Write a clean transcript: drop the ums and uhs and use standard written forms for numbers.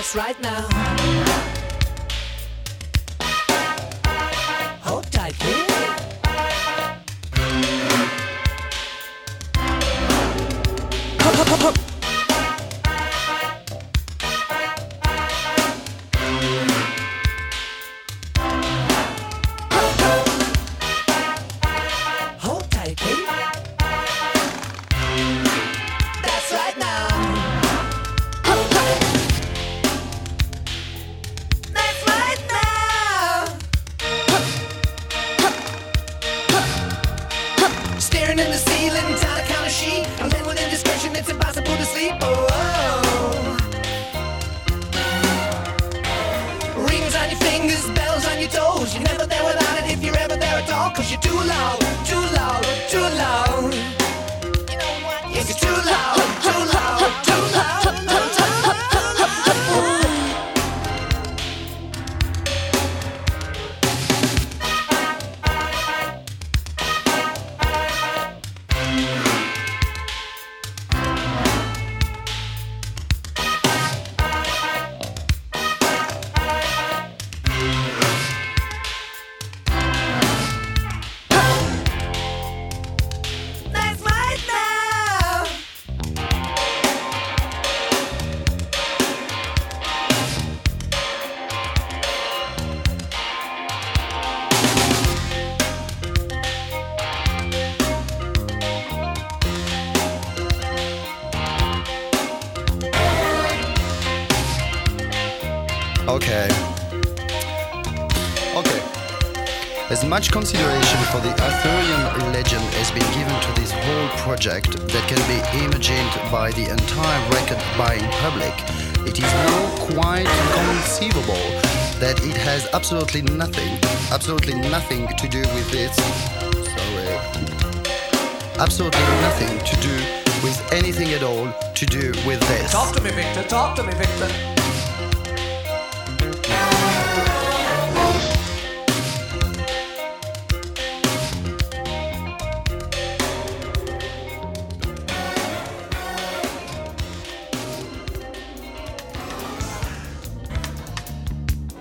That's right now. Hold tight, kid. Hold tight, kid. That's right now. That's right now. Staring in the ceiling, trying to count a sheet. And then with indiscretion, it's impossible to sleep. Oh, oh. Rings on your fingers, bells on your toes. You're never there without it if you're ever there at all. Cause you're too loud, too loud, too loud. You know what? Yes, you're too loud, too loud, too loud, too loud. That's right now. Okay. As much consideration for the Arthurian legend has been given to this whole project that can be imagined by the entire record-buying public, it is now quite inconceivable that it has absolutely nothing to do with this. Absolutely nothing to do with anything at all to do with this. Talk to me, Victor. Talk to me, Victor.